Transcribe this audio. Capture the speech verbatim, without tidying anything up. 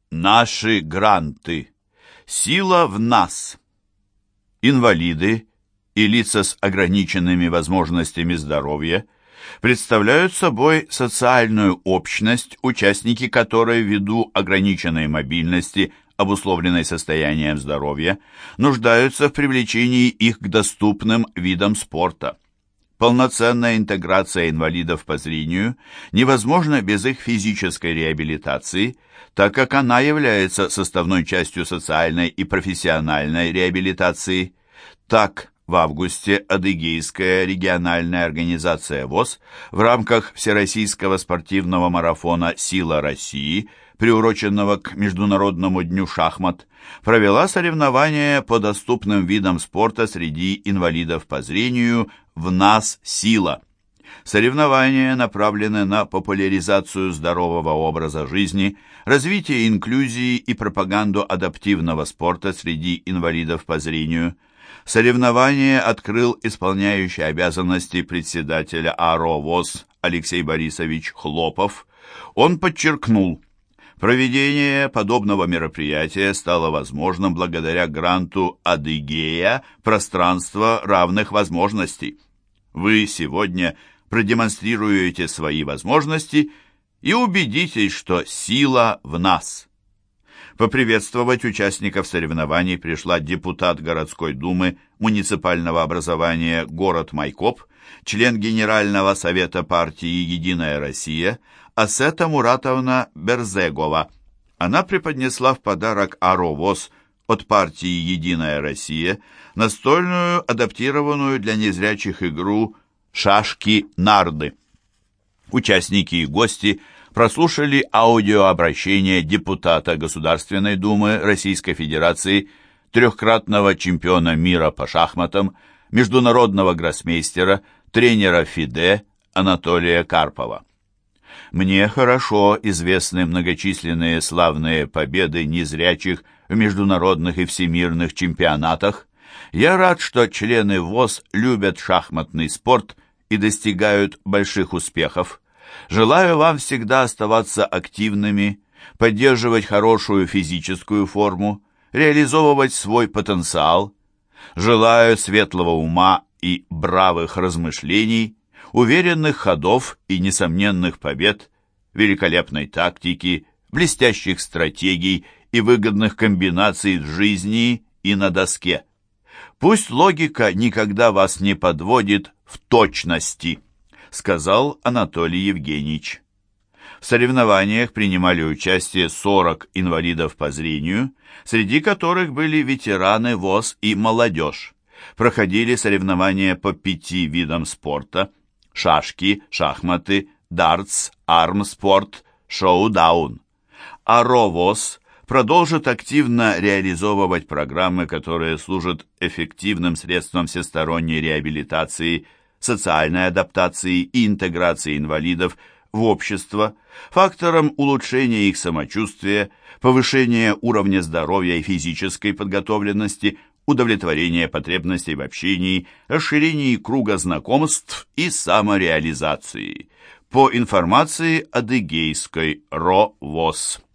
Наши гранты. Сила в нас. Инвалиды и лица с ограниченными возможностями здоровья представляют собой социальную общность, участники которой ввиду ограниченной мобильности, обусловленной состоянием здоровья, нуждаются в привлечении их к доступным видам спорта. Полноценная интеграция инвалидов по зрению невозможна без их физической реабилитации, так как она является составной частью социальной и профессиональной реабилитации. Так, в августе Адыгейская региональная организация ВОС в рамках Всероссийского спортивного марафона «Сила России», приуроченного к Международному дню шахмат, провела соревнования по доступным видам спорта среди инвалидов по зрению «В нас сила». Соревнования направлены на популяризацию здорового образа жизни, развитие инклюзии и пропаганду адаптивного спорта среди инвалидов по зрению. Соревнование открыл исполняющий обязанности председателя АРО ВОС Алексей Борисович Хлопов. Он подчеркнул, проведение подобного мероприятия стало возможным благодаря гранту «Адыгея. Пространство равных возможностей». Вы сегодня продемонстрируете свои возможности и убедитесь, что сила в нас. Поприветствовать участников соревнований пришла депутат городской думы муниципального образования город Майкоп, член Генерального совета партии «Единая Россия» Асета Муратовна Берзегова. Она преподнесла в подарок АРО ВОС от партии «Единая Россия» настольную адаптированную для незрячих игру «Шашки-нарды». Участники и гости прослушали аудиообращение депутата Государственной Думы Российской Федерации, трехкратного чемпиона мира по шахматам, международного гроссмейстера, тренера ФИДЕ Анатолия Карпова. Мне хорошо известны многочисленные славные победы незрячих в международных и всемирных чемпионатах. Я рад, что члены ВОС любят шахматный спорт и достигают больших успехов. Желаю вам всегда оставаться активными, поддерживать хорошую физическую форму, реализовывать свой потенциал. Желаю светлого ума и бравых размышлений, уверенных ходов и несомненных побед, великолепной тактики, блестящих стратегий и выгодных комбинаций в жизни и на доске. Пусть логика никогда вас не подводит в точности, сказал Анатолий Евгеньевич. В соревнованиях принимали участие сорок инвалидов по зрению, среди которых были ветераны ВОС и молодежь. Проходили соревнования по пяти видам спорта: шашки, шахматы, дартс, армспорт, шоу-даун. АРО ВОС продолжит активно реализовывать программы, которые служат эффективным средством всесторонней реабилитации, социальной адаптации и интеграции инвалидов в общество, фактором улучшения их самочувствия, повышения уровня здоровья и физической подготовленности, удовлетворения потребностей в общении, расширении круга знакомств и самореализации. По информации Адыгейской РО ВОС.